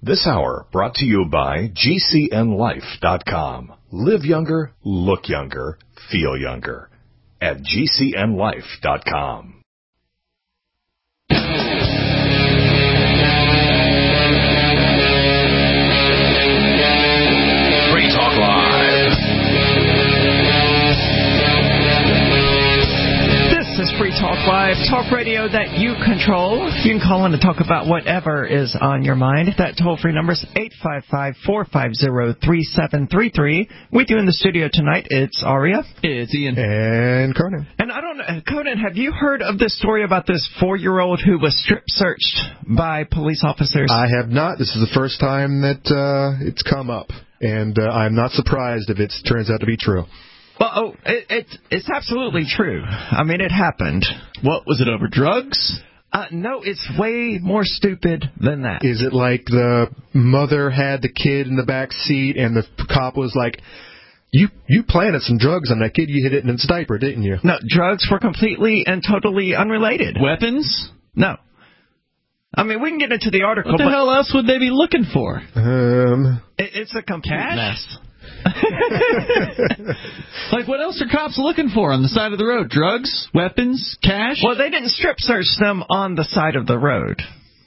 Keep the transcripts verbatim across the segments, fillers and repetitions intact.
This hour brought to you by G C N Life dot com. Live younger, look younger, feel younger at G C N Life dot com. Free Talk Live. This is Free Talk Live, talk radio that you control. You can call in to talk about whatever is on your mind. That toll-free number is eight five five, four five zero, three seven three three. With you in the studio tonight, it's Aria. It's Ian. And Conan. And I don't know, Conan, have you heard of this story about this four-year-old who was strip-searched by police officers? I have not. This is the first time that uh, it's come up. And uh, I'm not surprised if it turns out to be true. Well, oh, it, it, it's absolutely true. I mean, it happened. What, was it over drugs? Uh, no, it's way more stupid than that. Is it like the mother had the kid in the back seat and the cop was like, you you planted some drugs on that kid, you hid it in its diaper, didn't you? No, drugs were completely and totally unrelated. Weapons? No. I mean, we can get into the article. What the but hell else would they be looking for? Um, it, it's a complete Cash? mess. Like, what else are cops looking for on the side of the road? Drugs? Weapons? Cash? Well, they didn't strip search them on the side of the road.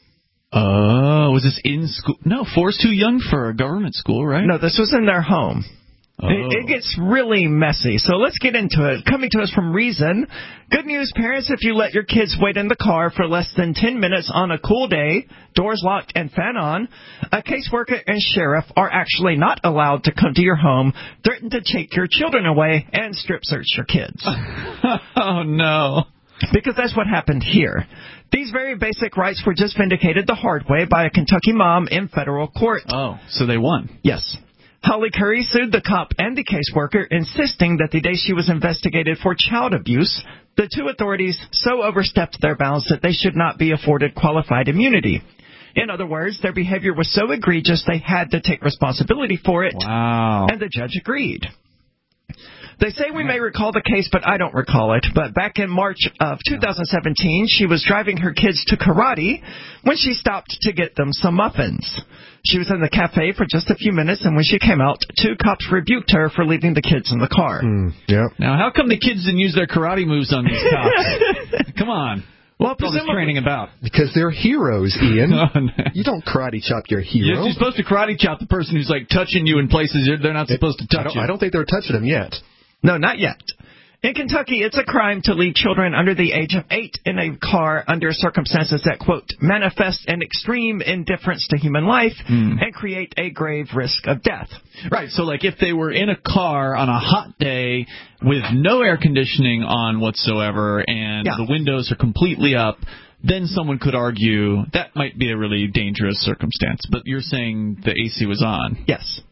Oh, was this in school? No, four's too young for a government school, right? No, this was in their home. Oh. It, it gets really messy, so let's get into it. Coming to us from Reason. Good news, parents, if you let your kids wait in the car for less than ten minutes on a cool day, doors locked and fan on, a caseworker and sheriff are actually not allowed to come to your home, threaten to take your children away, and strip search your kids. Oh, no. Because that's what happened here. These very basic rights were just vindicated the hard way by a Kentucky mom in federal court. Oh, so they won. Yes. Holly Curry sued the cop and the caseworker, insisting that the day she was investigated for child abuse, the two authorities so overstepped their bounds that they should not be afforded qualified immunity. In other words, their behavior was so egregious they had to take responsibility for it. Wow. And the judge agreed. They say we may recall the case, but I don't recall it. But back in March of two thousand seventeen, she was driving her kids to karate when she stopped to get them some muffins. She was in the cafe for just a few minutes, and when she came out, two cops rebuked her for leaving the kids in the car. Mm, yeah. Now, how come the kids didn't use their karate moves on these cops? Come on. Well, What's all this training about? Because they're heroes, Ian. Oh, no. You don't karate chop your hero. You're supposed to karate chop the person who's, like, touching you in places they're not supposed to touch I don't, you. I don't think they're touching them yet. No, not yet. In Kentucky, it's a crime to leave children under the age of eight in a car under circumstances that, quote, manifest an extreme indifference to human life mm. and create a grave risk of death. Right, so like if they were in a car on a hot day with no air conditioning on whatsoever and yeah. the windows are completely up, then someone could argue that might be a really dangerous circumstance. But you're saying the A C was on. Yes.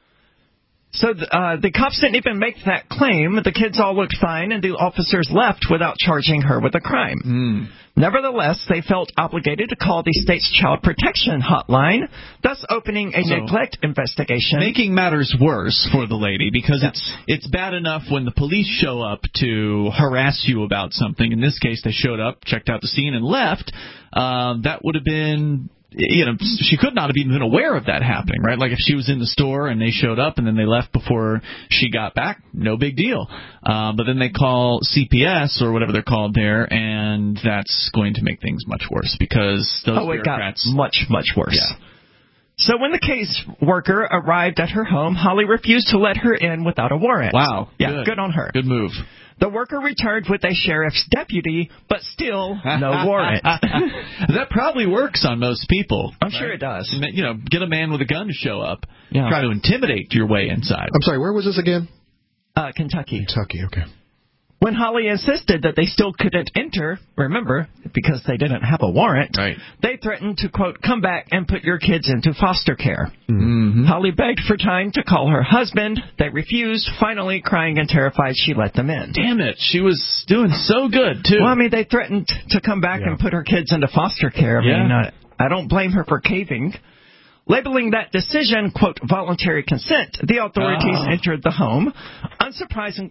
So uh, the cops didn't even make that claim. The kids all looked fine, and the officers left without charging her with a crime. Mm. Nevertheless, they felt obligated to call the state's child protection hotline, thus opening a so, neglect investigation. Making matters worse for the lady, because yes. it's it's bad enough when the police show up to harass you about something. In this case, they showed up, checked out the scene, and left. Uh, that would have been... You know, she could not have even been aware of that happening, right? Like if she was in the store and they showed up and then they left before she got back, no big deal. Uh, but then they call C P S or whatever they're called there, and that's going to make things much worse because those oh, bureaucrats... it got much, much worse. Yeah. So when the case worker arrived at her home, Holly refused to let her in without a warrant. Wow. Yeah, good, good on her. Good move. The worker returned with a sheriff's deputy, but still no warrant. That probably works on most people. I'm right? sure it does. You know, get a man with a gun to show up, yeah. try to intimidate your way inside. I'm sorry, where was this again? Uh, Kentucky. Kentucky, okay. When Holly insisted that they still couldn't enter, remember, because they didn't have a warrant, right. they threatened to, quote, come back and put your kids into foster care. Mm-hmm. Holly begged for time to call her husband. They refused. Finally, crying and terrified, she let them in. Damn it. She was doing so good, too. Well, I mean, they threatened to come back yeah. and put her kids into foster care. I yeah. mean, uh, I don't blame her for caving. Labeling that decision, quote, voluntary consent, the authorities oh. entered the home. Unsurprisingly,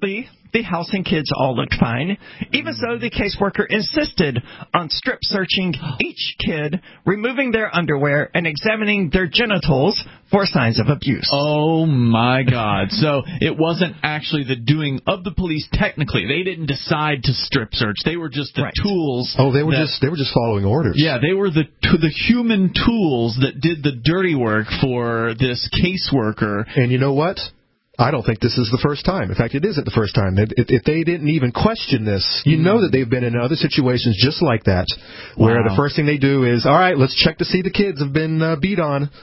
The house and kids all looked fine. Even so, the caseworker insisted on strip searching each kid, removing their underwear, and examining their genitals for signs of abuse. Oh, my God. So it wasn't actually the doing of the police technically. They didn't decide to strip search. They were just the Right. tools. Oh, they were that, just they were just following orders. Yeah, they were the the human tools that did the dirty work for this caseworker. And you know what? I don't think this is the first time. In fact, it isn't the first time. If, if they didn't even question this, you know that they've been in other situations just like that, where Wow. the first thing they do is, all right, let's check to see the kids have been uh, beat on.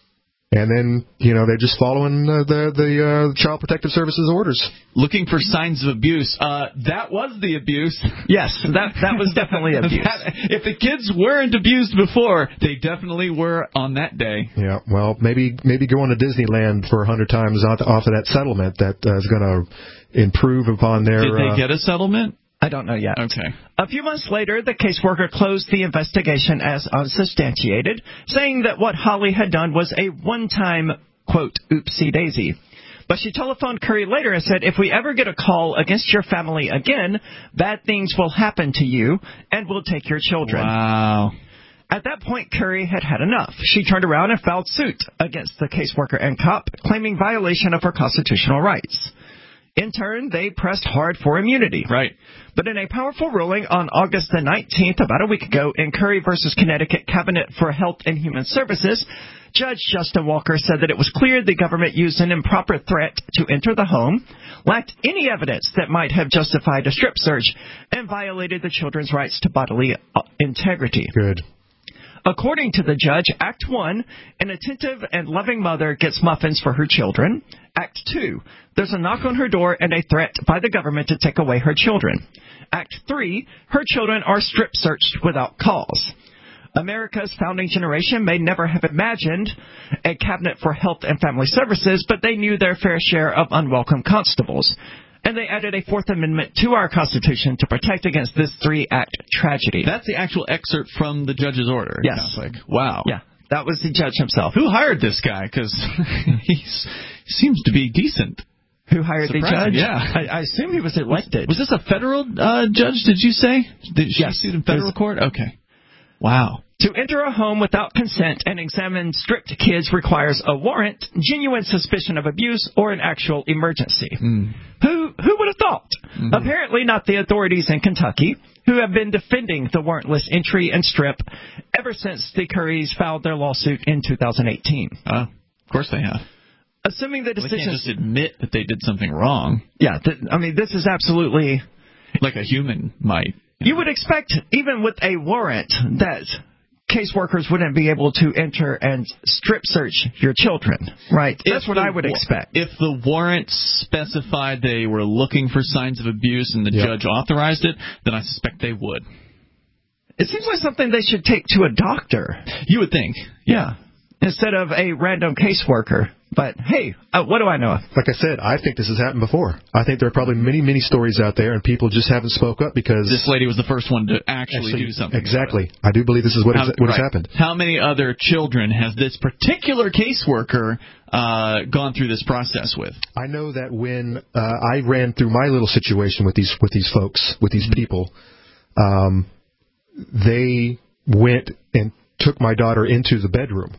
And then, you know, they're just following uh, the the uh, Child Protective Services orders. Looking for signs of abuse. Uh, that was the abuse. Yes, that that was definitely abuse. That, if the kids weren't abused before, they definitely were on that day. Yeah, well, maybe maybe going to Disneyland for a hundred times off, off of that settlement that uh, is going to improve upon their. Did they uh, get a settlement? I don't know yet. Okay. A few months later, the caseworker closed the investigation as unsubstantiated, saying that what Holly had done was a one-time, quote, oopsie daisy. But she telephoned Curry later and said, if we ever get a call against your family again, bad things will happen to you, and we'll take your children. Wow. At that point, Curry had had enough. She turned around and filed suit against the caseworker and cop, claiming violation of her constitutional rights. In turn, they pressed hard for immunity. Right. But in a powerful ruling on August the nineteenth, about a week ago, in Curry versus Connecticut Cabinet for Health and Human Services, Judge Justin Walker said that it was clear the government used an improper threat to enter the home, lacked any evidence that might have justified a strip search, and violated the children's rights to bodily integrity. Good. According to the judge, Act one, an attentive and loving mother gets muffins for her children. Act two, there's a knock on her door and a threat by the government to take away her children. Act three, her children are strip searched without cause. America's founding generation may never have imagined a cabinet for health and family services, but they knew their fair share of unwelcome constables. And they added a Fourth Amendment to our Constitution to protect against this three-act tragedy. That's the actual excerpt from the judge's order. Yes. Sounds like. Wow. Yeah, that was the judge himself. Who hired this guy? Because he seems to be decent. Who hired the Surprising, judge? yeah. I, I assume he was elected. Was this a federal uh, judge, did you say? Did she Yes. sued in federal court? Okay. Wow. To enter a home without consent and examine stripped kids requires a warrant, genuine suspicion of abuse, or an actual emergency. Mm. Who who would have thought? Mm-hmm. Apparently not the authorities in Kentucky, who have been defending the warrantless entry and strip ever since the Currys filed their lawsuit in two thousand eighteen. Uh, of course they have. Assuming the They decision... can't just admit that they did something wrong. Yeah, th- I mean, this is absolutely... Like a human might. You would expect, even with a warrant, that caseworkers wouldn't be able to enter and strip search your children, right? That's If what the I would wa- expect. If the warrant specified they were looking for signs of abuse and the Yep. judge authorized it, then I suspect they would. It seems like something they should take to a doctor. You would think. Yeah. Instead of a random caseworker. But, hey, uh, what do I know? Like I said, I think this has happened before. I think there are probably many, many stories out there, and people just haven't spoke up because... This lady was the first one to actually, Actually, do something. Exactly. I do believe this is what, How, has, what right. has happened. How many other children has this particular caseworker uh, gone through this process with? I know that when uh, I ran through my little situation with these with these folks, with these people, um, they went and took my daughter into the bedroom.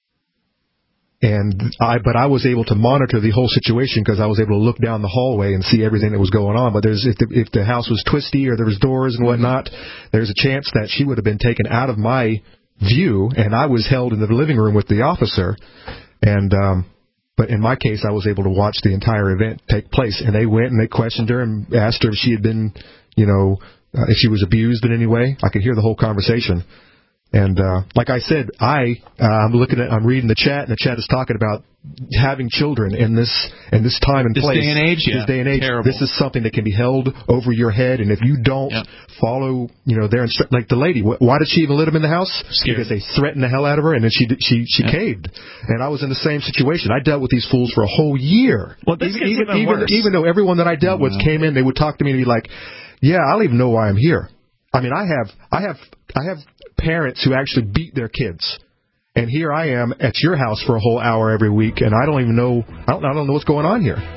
And I, but I was able to monitor the whole situation because I was able to look down the hallway and see everything that was going on. But there's if the, if the house was twisty or there was doors and whatnot, there's a chance that she would have been taken out of my view, and I was held in the living room with the officer. And um, but in my case, I was able to watch the entire event take place. And they went and they questioned her and asked her if she had been, you know, uh, if she was abused in any way. I could hear the whole conversation. And uh, like I said, I uh, I'm looking at I'm reading the chat, and the chat is talking about having children in this in this time and This place. day and age, yeah, this day and age. terrible. This is something that can be held over your head, and if you don't Yep. follow, you know, their instru- like the lady, wh- why did she even let him in the house? Scared. Because they threatened the hell out of her, and then she did- she she Yep. caved. And I was in the same situation. I dealt with these fools for a whole year. Well, this even gets even even even, worse. even though everyone that I dealt with Wow. came in, they would talk to me and be like, "Yeah, I don't even know why I'm here." I mean, I have I have I have parents who actually beat their kids, and here I am at your house for a whole hour every week, and I don't even know I don't I don't know what's going on here.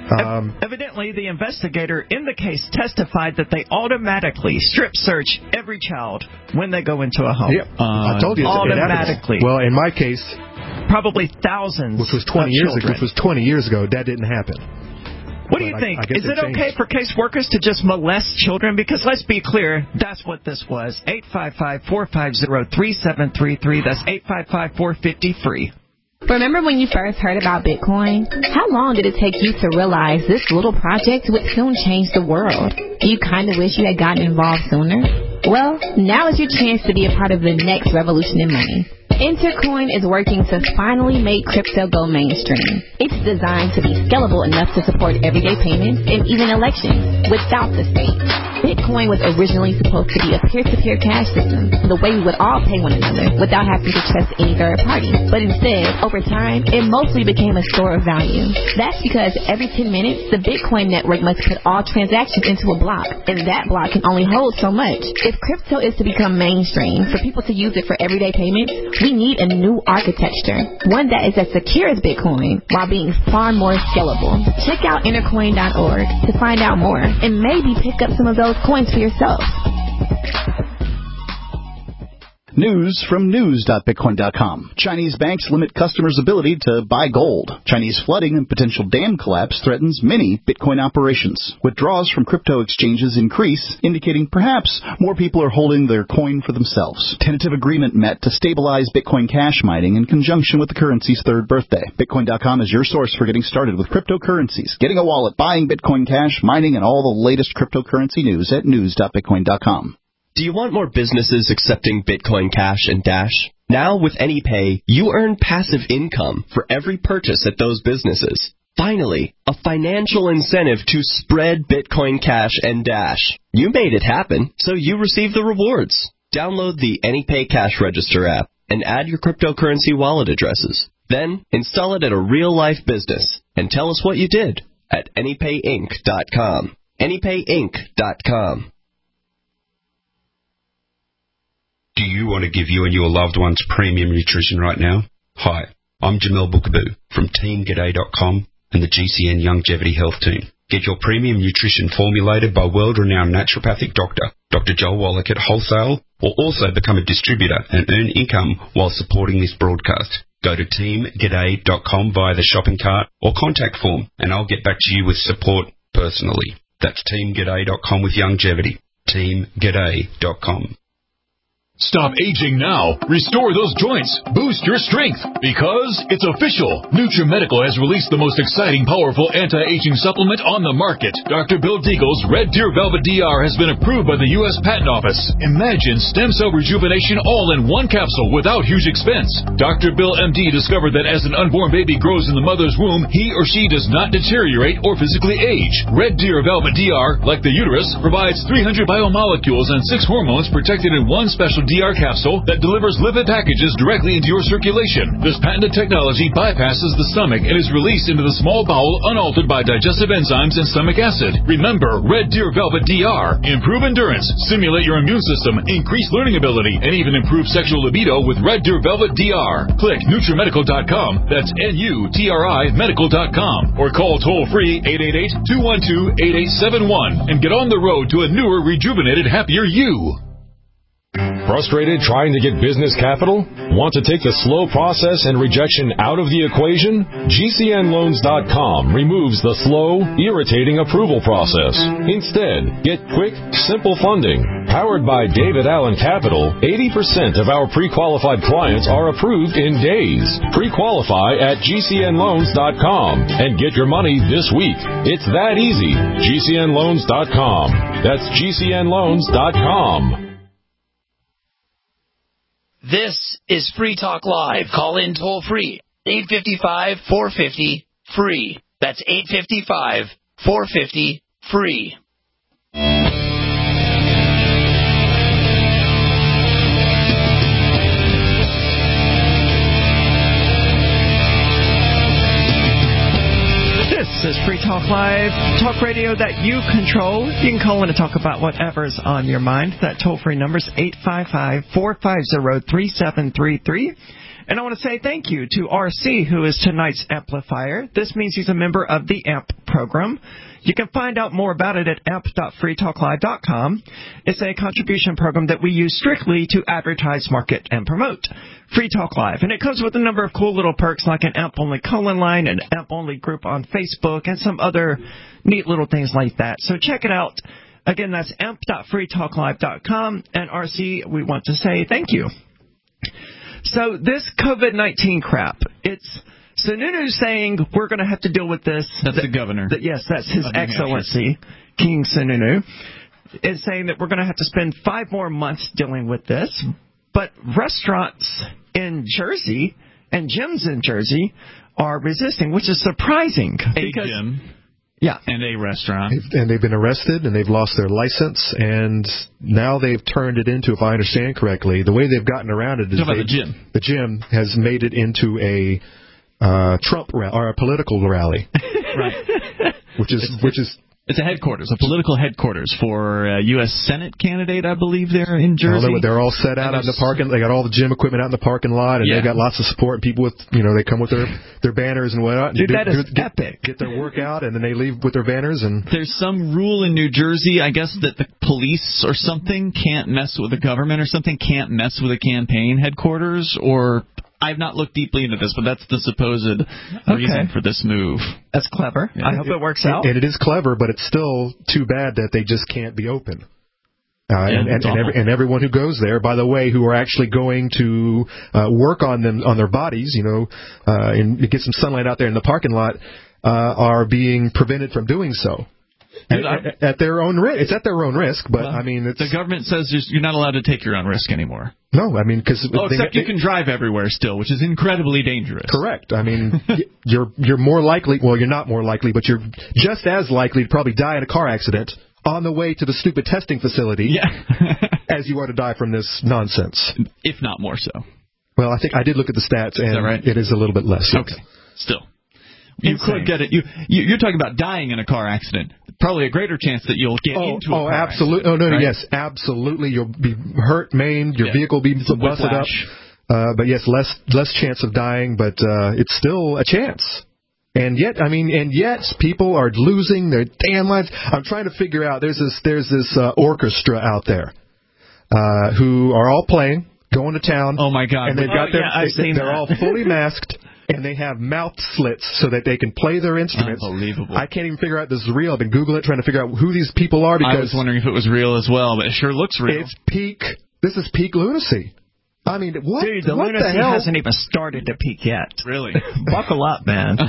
Um, Evidently, the investigator in the case testified that they automatically strip search every child when they go into a home. Yeah, uh, I told you. Automatically. It well, in my case, probably thousands. Which was twenty years children. ago. Which was twenty years ago. That didn't happen. What do you but think? I, I Is it okay for caseworkers to just molest children? Because let's be clear, that's what this was. eight five five, four five zero, three seven three three. That's eight five five, four five zero, free. Remember when you first heard about Bitcoin? How long did it take you to realize this little project would soon change the world? Do you kind of wish you had gotten involved sooner? Well, now is your chance to be a part of the next revolution in money. Intercoin is working to finally make crypto go mainstream. It's designed to be scalable enough to support everyday payments and even elections without the state. Bitcoin was originally supposed to be a peer-to-peer cash system, the way we would all pay one another without having to trust any third party. But instead, over time, it mostly became a store of value. That's because every ten minutes, the Bitcoin network must put all transactions into a block, and that block can only hold so much. If crypto is to become mainstream, for people to use it for everyday payments, we need a new architecture, one that is as secure as Bitcoin while being far more scalable. Check out intercoin dot org to find out more and maybe pick up some of those coins for yourself. News from news dot bitcoin dot com. Chinese banks limit customers' ability to buy gold. Chinese flooding and potential dam collapse threatens many Bitcoin operations. Withdrawals from crypto exchanges increase, indicating perhaps more people are holding their coin for themselves. Tentative agreement met to stabilize Bitcoin Cash mining in conjunction with the currency's third birthday. Bitcoin dot com is your source for getting started with cryptocurrencies, getting a wallet, buying Bitcoin Cash, mining, and all the latest cryptocurrency news at news dot bitcoin dot com. Do you want more businesses accepting Bitcoin Cash and Dash? Now with AnyPay, you earn passive income for every purchase at those businesses. Finally, a financial incentive to spread Bitcoin Cash and Dash. You made it happen, so you receive the rewards. Download the AnyPay Cash Register app and add your cryptocurrency wallet addresses. Then install it at a real-life business and tell us what you did at any pay inc dot com. any pay inc dot com. Do you want to give you and your loved ones premium nutrition right now? Hi, I'm Jamel Bookaboo from team g'day dot com and the G C N Longevity Health Team. Get your premium nutrition formulated by world-renowned naturopathic doctor, Doctor Joel Wallach at wholesale, or also become a distributor and earn income while supporting this broadcast. Go to team g'day dot com via the shopping cart or contact form, and I'll get back to you with support personally. That's team g'day dot com with longevity. team g'day dot com. Stop aging now. Restore those joints. Boost your strength. Because it's official. NutriMedical has released the most exciting, powerful anti-aging supplement on the market. Doctor Bill Deagle's Red Deer Velvet D R has been approved by the U S Patent Office. Imagine stem cell rejuvenation all in one capsule without huge expense. Doctor Bill M D discovered that as an unborn baby grows in the mother's womb, he or she does not deteriorate or physically age. Red Deer Velvet D R, like the uterus, provides three hundred biomolecules and six hormones protected in one special D R capsule that delivers lipid packages directly into your circulation. This patented technology bypasses the stomach and is released into the small bowel unaltered by digestive enzymes and stomach acid. Remember, Red Deer Velvet D R. Improve endurance, stimulate your immune system, increase learning ability, and even improve sexual libido with Red Deer Velvet D R. Click NutriMedical dot com. That's N U T R I medical dot com. Or call toll-free eight eight eight, two one two, eight eight seven one and get on the road to a newer, rejuvenated, happier you. Frustrated trying to get business capital? Want to take the slow process and rejection out of the equation? G C N loans dot com removes the slow, irritating approval process. Instead, get quick, simple funding. Powered by David Allen Capital, eighty percent of our pre-qualified clients are approved in days. Pre-qualify at G C N loans dot com and get your money this week. It's that easy. G C N loans dot com. That's G C N loans dot com. This is Free Talk Live. Call in toll free. eight five five, four five zero, free. That's eight five five, four five zero, free. This is Free Talk Live, talk radio that you control. You can call in to talk about whatever's on your mind. That toll-free number is eight five five, four five zero, three seven three three. And I want to say thank you to R C, who is tonight's amplifier. This means he's a member of the A M P program. You can find out more about it at amp dot free talk live dot com. It's a contribution program that we use strictly to advertise, market, and promote Free Talk Live. And it comes with a number of cool little perks like an A M P-only call-in line, an A M P-only group on Facebook, and some other neat little things like that. So check it out. Again, that's amp dot free talk live dot com. And R C, we want to say thank you. So this COVID nineteen crap, it's Sununu's saying we're going to have to deal with this. That's that, the governor. That, yes, that's His Excellency, King Sununu, is saying that we're going to have to spend five more months dealing with this. But restaurants in Jersey and gyms in Jersey are resisting, which is surprising. A because, gym. Yeah. And a restaurant. And they've been arrested, and they've lost their license, and now they've turned it into, if I understand correctly, the way they've gotten around it is about they, the gym. The gym has made it into a uh, Trump ra- or a political rally, right? Which is it's, which is. It's a headquarters, a political headquarters for a U S Senate candidate, I believe, there in Jersey. They're, they're all set out in the parking. They got all the gym equipment out in the parking lot, and yeah. they got lots of support. And people with, you know, they come with their, their banners and whatnot. Dude, and that do, is get, epic. Get their workout, and then they leave with their banners. And there's some rule in New Jersey, I guess, that the police or something can't mess with the government or something, can't mess with a campaign headquarters, or I've not looked deeply into this, but that's the supposed okay. reason for this move. That's clever. Yeah. I hope it, it works out. And it is clever, but it's still too bad that they just can't be open. Uh, yeah, and, and, and, every, and everyone who goes there, by the way, who are actually going to uh, work on them on their bodies, you know, uh, and get some sunlight out there in the parking lot, uh, are being prevented from doing so. At, at, at their own risk. It's at their own risk, but well, I mean, it's, the government says you're not allowed to take your own risk anymore. No, I mean, because oh, except they, you can drive everywhere still, which is incredibly dangerous. Correct. I mean, you're you're more likely. Well, you're not more likely, but you're just as likely to probably die in a car accident on the way to the stupid testing facility, yeah. as you are to die from this nonsense. If not more so. Well, I think I did look at the stats, and is that right? It is a little bit less. Yes. Okay. Still. You Insane. Could get it. You, you you're talking about dying in a car accident. Probably a greater chance that you'll get oh, into a oh, car absolutely. accident. Oh, no, no, right? yes, absolutely. You'll be hurt, maimed. Your yeah. vehicle will be it's busted up. Uh, but yes, less less chance of dying, but uh, it's still a chance. And yet, I mean, and yet people are losing their damn lives. I'm trying to figure out. There's this there's this uh, orchestra out there uh, who are all playing, going to town. Oh my God! And they've got oh, their yeah, I've they, seen they're that. all fully masked. And they have mouth slits so that they can play their instruments. Unbelievable. I can't even figure out this is real. I've been Googling it, trying to figure out who these people are. Because I was wondering if it was real as well, but it sure looks real. It's peak. This is peak lunacy. I mean, what? Dude, the what lunacy the hell? hasn't even started to peak yet. Really? Buckle up, man.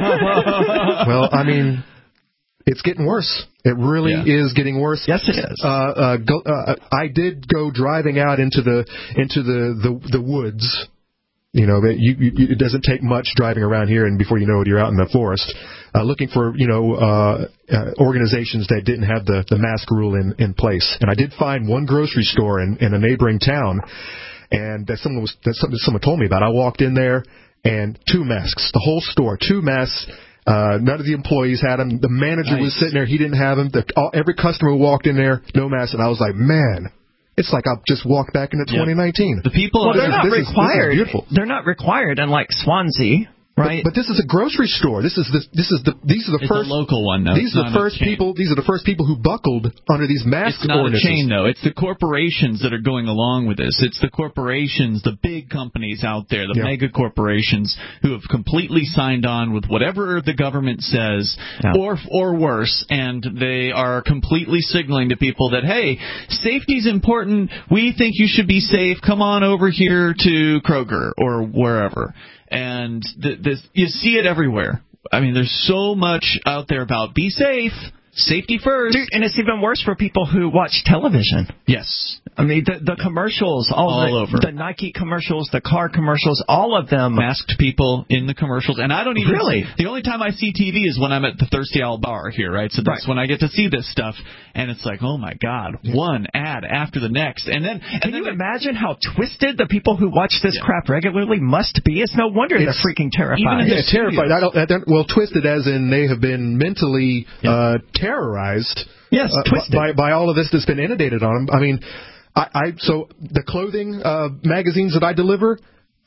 Well, I mean, it's getting worse. It really yeah. is getting worse. Yes, it is. Uh, uh, go, uh, I did go driving out into the into the, the, the woods. You know, you, you, it doesn't take much driving around here, and before you know it, you're out in the forest, uh, looking for, you know, uh, uh, organizations that didn't have the, the mask rule in, in place. And I did find one grocery store in, in a neighboring town, and that someone was that something someone told me about. I walked in there, and two masks, the whole store, two masks. Uh, none of the employees had them. The manager nice. was sitting there; he didn't have them. The, all, every customer who walked in there, no mask, and I was like, man. It's like I've just walked back into twenty nineteen. The people well, they're not this required. Is, this is beautiful. They're not required, unlike Swansea, right? But, but this is a grocery store. This is the this is the these are the it's first a local one. Though. These it's are the first people. These are the first people who buckled under these mask It's not ordinances. a chain, though. It's the corporations that are going along with this. It's the corporations, the big companies out there, the yeah. mega corporations who have completely signed on with whatever the government says, yeah. or or worse, and they are completely signaling to people that, hey, safety's important. We think you should be safe. Come on over here to Kroger or wherever. And th- this, you see it everywhere. I mean, there's so much out there about be safe, safety first. Dude, and it's even worse for people who watch television. Yes. I mean, the, the commercials, all, all the, over. the Nike commercials, the car commercials, all of them. Masked people in the commercials. And I don't even... Really? The only time I see T V is when I'm at the Thirsty Owl Bar here, right? So that's right. when I get to see this stuff. And it's like, oh, my God, yeah. one ad after the next. And then... And Can then you imagine how twisted the people who watch this yeah. crap regularly must be? It's no wonder it's, they're freaking terrified. Even yeah, terrified. I don't, I don't, well, twisted as in they have been mentally yeah. uh, terrorized. Yes, uh, twisted. By, by all of this that's been inundated on them. I mean... I, I so the clothing uh, magazines that I deliver,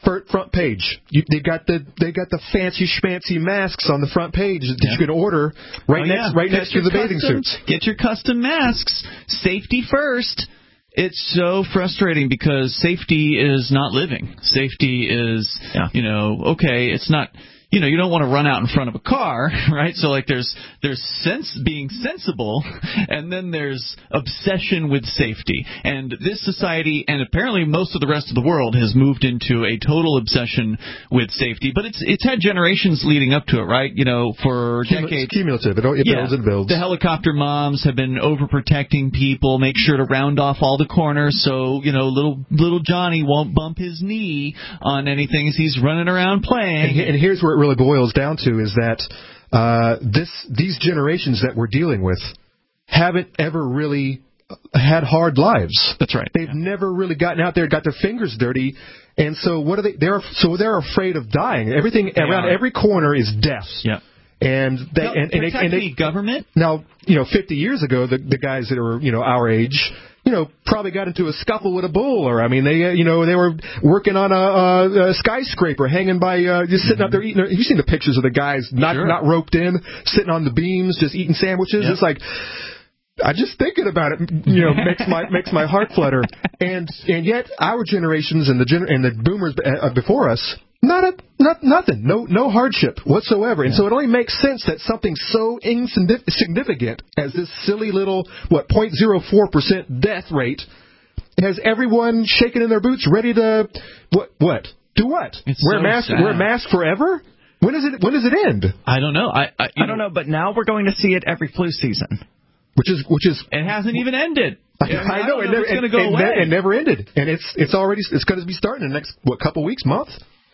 front page. You, they got the they got the fancy schmancy masks on the front page that yeah. you can order right oh, next yeah. right next to the custom, bathing suits. Get your custom masks. Safety first. It's so frustrating because safety is not living. Safety is, yeah. you know, okay, it's not. You know, you don't want to run out in front of a car, right? So, like, there's there's sense being sensible, and then there's obsession with safety. And this society, and apparently most of the rest of the world, has moved into a total obsession with safety. But it's it's had generations leading up to it, right? You know, for Cumul- decades. It's cumulative. It, it yeah, builds and builds. The helicopter moms have been overprotecting people, make sure to round off all the corners so, you know, little little Johnny won't bump his knee on anything as he's running around playing. And, and here's where it really boils down to is that uh, this these generations that we're dealing with haven't ever really had hard lives. That's right. They've yeah. never really gotten out there, got their fingers dirty, and so what are they? They're so they're afraid of dying. Everything they around are. every corner is death. Yeah. And they no, and, and, they, and they government. Now, you know, fifty years ago, the the guys that were you know our age. You know, probably got into a scuffle with a bull, or I mean, they, uh, you know, they were working on a, a, a skyscraper, hanging by, uh, just sitting up there eating. You've seen the pictures of the guys not sure. not roped in, sitting on the beams, just eating sandwiches. Yep. It's like, I just thinking about it, you know, makes my makes my heart flutter. And and yet, our generations and the gener- and the boomers uh, before us. Not a, not nothing, no no hardship whatsoever, and yeah. so it only makes sense that something so insignificant as this silly little what point zero four percent death rate has everyone shaking in their boots, ready to what what do what it's wear so mask sad. wear mask forever. When is it when does it end? I don't know. I I, I don't know, but now we're going to see it every flu season, which is which is it hasn't even ended. I, I, I know, know it never, it's going to go it, away. It never ended, and it's it's already it's going to be starting in the next what couple weeks, month.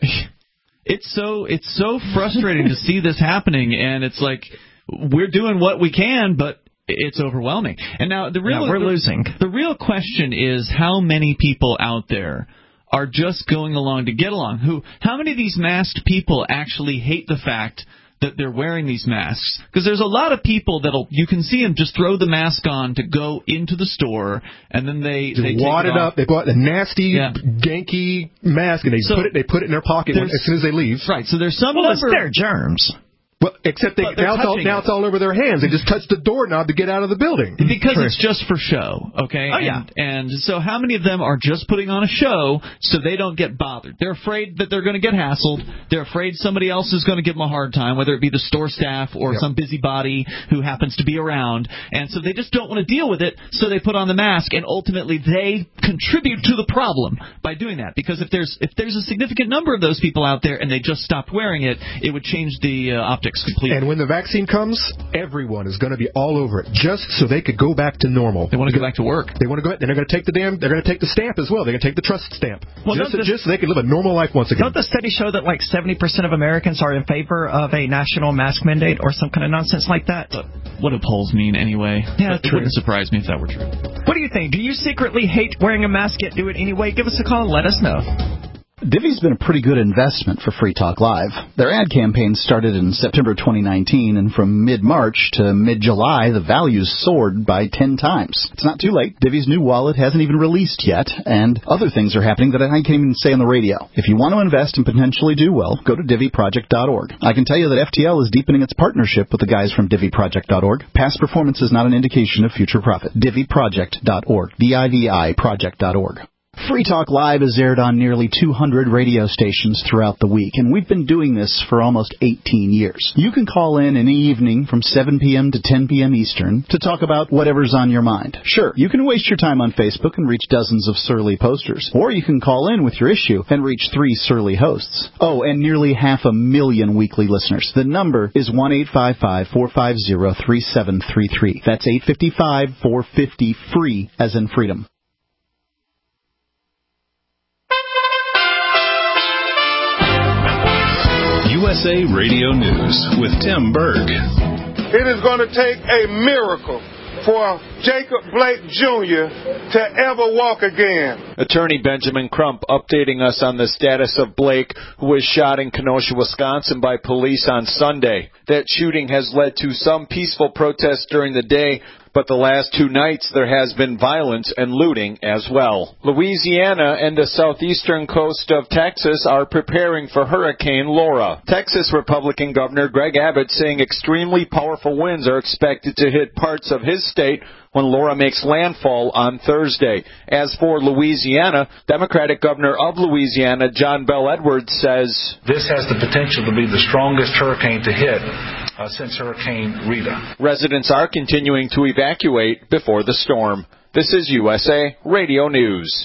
It's so it's so frustrating to see this happening, and it's like we're doing what we can, but it's overwhelming. And now the real yeah, we're the, losing. The real question is how many people out there are just going along to get along. Who? How many of these masked people actually hate the fact that they're wearing these masks? Because there's a lot of people that'll you can see them just throw the mask on to go into the store, and then they just they wad take it, it up. They bought a nasty, yeah. ganky mask, and they so put it they put it in their pocket when, as soon as they leave. Right. So there's some well, number. It's their germs. Well, except they, now, it's all, now it's all over their hands. They just touch the doorknob to get out of the building. Because it's just for show, okay? Oh, yeah. And, and so how many of them are just putting on a show so they don't get bothered? They're afraid that they're going to get hassled. They're afraid somebody else is going to give them a hard time, whether it be the store staff or yep. some busybody who happens to be around. And so they just don't want to deal with it, so they put on the mask, and ultimately they contribute to the problem by doing that. Because if there's if there's a significant number of those people out there and they just stopped wearing it, it would change the uh, optics completely. And when the vaccine comes, everyone is going to be all over it, just so they could go back to normal. They want to go back to work. They want to go. And they're going to take the damn. They're going to take the stamp as well. They're going to take the trust stamp. Well, just, the, just so they can live a normal life once again. Don't the studies show that like seventy percent of Americans are in favor of a national mask mandate or some kind of nonsense like that? But what do polls mean anyway? Yeah, it wouldn't surprise me if that were true. What do you think? Do you secretly hate wearing a mask yet do it anyway? Give us a call and let us know. Divvy's been a pretty good investment for Free Talk Live. Their ad campaign started in September twenty nineteen, and from mid-March to mid-July, the values soared by ten times. It's not too late. Divvy's new wallet hasn't even released yet, and other things are happening that I can't even say on the radio. If you want to invest and potentially do well, go to Divvy Project dot org. I can tell you that F T L is deepening its partnership with the guys from Divvy Project dot org. Past performance is not an indication of future profit. Divvy Project dot org. D I V I Project dot org. Free Talk Live is aired on nearly two hundred radio stations throughout the week, and we've been doing this for almost eighteen years. You can call in any evening from seven p.m. to ten p.m. Eastern to talk about whatever's on your mind. Sure, you can waste your time on Facebook and reach dozens of surly posters, or you can call in with your issue and reach three surly hosts. Oh, and nearly half a million weekly listeners. The number is one eight five five, four five zero, three seven three three. That's eight five five, four five zero, free as in freedom. U S A Radio News with Tim Berg. It is going to take a miracle for Jacob Blake Junior to ever walk again. Attorney Benjamin Crump updating us on the status of Blake, who was shot in Kenosha, Wisconsin by police on Sunday. That shooting has led to some peaceful protests during the day, but the last two nights there has been violence and looting as well. Louisiana and the southeastern coast of Texas are preparing for Hurricane Laura. Texas Republican Governor Greg Abbott saying extremely powerful winds are expected to hit parts of his state when Laura makes landfall on Thursday. As for Louisiana, Democratic Governor of Louisiana John Bel Edwards says, "This has the potential to be the strongest hurricane to hit uh, since Hurricane Rita." Residents are continuing to evacuate before the storm. This is U S A Radio News.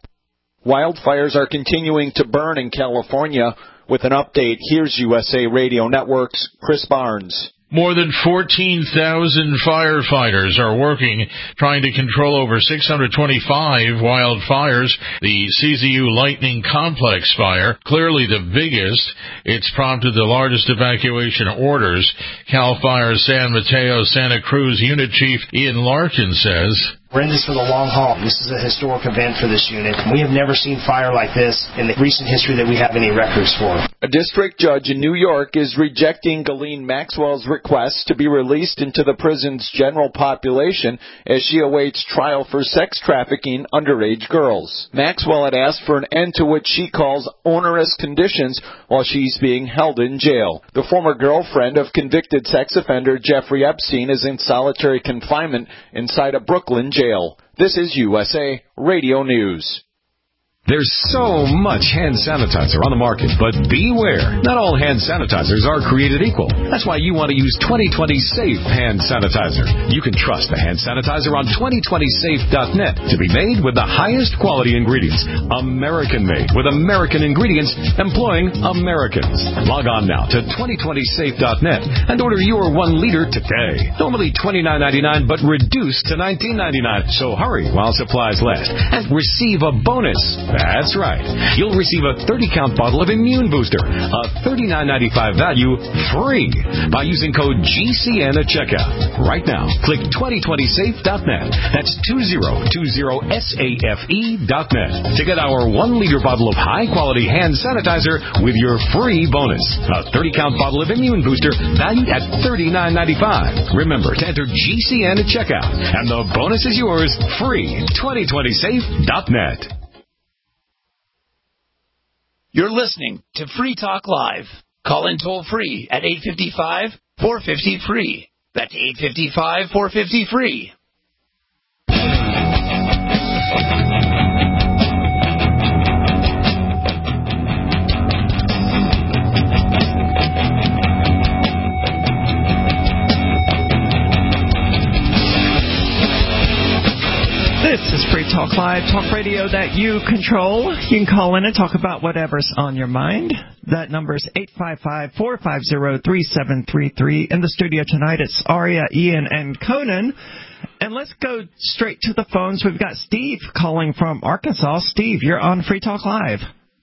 Wildfires are continuing to burn in California. With an update, here's U S A Radio Network's Chris Barnes. More than fourteen thousand firefighters are working trying to control over six hundred twenty-five wildfires. The C Z U Lightning Complex fire, clearly the biggest. It's prompted the largest evacuation orders. CAL FIRE San Mateo Santa Cruz Unit Chief Ian Larkin says, "We're in this for the long haul. This is a historic event for this unit. We have never seen fire like this in the recent history that we have any records for." A district judge in New York is rejecting Ghislaine Maxwell's request to be released into the prison's general population as she awaits trial for sex trafficking underage girls. Maxwell had asked for an end to what she calls onerous conditions while she's being held in jail. The former girlfriend of convicted sex offender Jeffrey Epstein is in solitary confinement inside a Brooklyn jail. This is U S A Radio News. There's so much hand sanitizer on the market, but beware. Not all hand sanitizers are created equal. That's why you want to use twenty twenty Safe Hand Sanitizer. You can trust the hand sanitizer on twenty twenty safe dot net to be made with the highest quality ingredients. American-made with American ingredients employing Americans. Log on now to twenty twenty safe dot net and order your one liter today. Normally twenty-nine ninety-nine, but reduced to nineteen ninety-nine. So hurry while supplies last and receive a bonus. That's right. You'll receive a thirty count bottle of Immune Booster, a thirty-nine ninety-five value, free by using code G C N at checkout. Right now, click twenty twenty safe dot net. That's twenty twenty safe dot net to get our one liter bottle of high-quality hand sanitizer with your free bonus. A thirty count bottle of Immune Booster valued at thirty-nine ninety-five. Remember to enter G C N at checkout, and the bonus is yours free. twenty twenty safe dot net. You're listening to Free Talk Live. Call in toll free at eight five five, four five zero, free. That's eight five five, four five zero, free. This is Free Talk Live, talk radio that you control. You can call in and talk about whatever's on your mind. That number is eight five five, four five zero, three seven three three. In the studio tonight, it's Aria, Ian, and Conan. And let's go straight to the phones. We've got Steve calling from Arkansas. Steve, you're on Free Talk Live.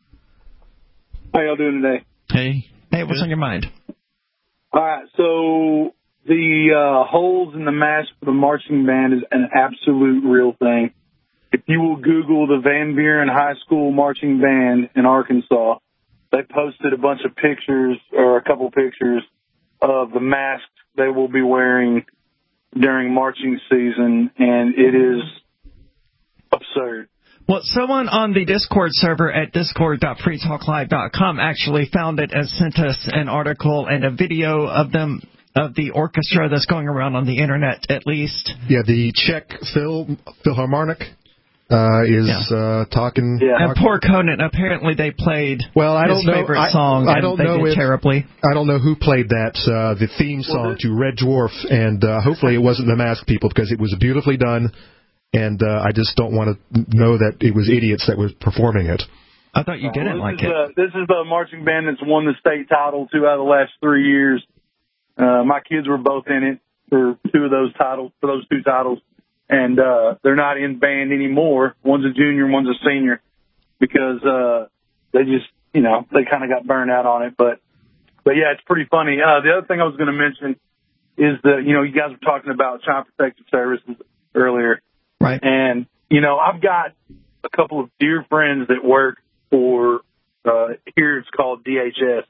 How y'all doing today? Hey. Hey, what's on your mind? All right, so the uh, holes in the mask for the marching band is an absolute real thing. If you will Google the Van Buren High School Marching Band in Arkansas, they posted a bunch of pictures, or a couple pictures, of the masks they will be wearing during marching season, and it is absurd. Well, someone on the Discord server at discord dot free talk live dot com actually found it and sent us an article and a video of them, of the orchestra that's going around on the internet, at least. Yeah, the Czech Phil, Philharmonic uh, is yeah. uh, talking. Yeah. And poor Conan, apparently they played well, I his don't know, favorite I, song, I and don't they know did if, terribly. I don't know who played that, uh, the theme song well, to Red Dwarf, and uh, hopefully it wasn't the Mask people, because it was beautifully done, and uh, I just don't want to know that it was idiots that were performing it. I thought you didn't well, like is, it. Uh, this is the marching band that's won the state title two out of the last three years. Uh, my kids were both in it for two of those titles, for those two titles, and uh, they're not in band anymore. One's a junior, one's a senior, because uh, they just, you know, they kind of got burned out on it. But, but yeah, it's pretty funny. Uh, the other thing I was going to mention is that, you know, you guys were talking about Child Protective Services earlier. Right. And, you know, I've got a couple of dear friends that work for, uh, here it's called D H S.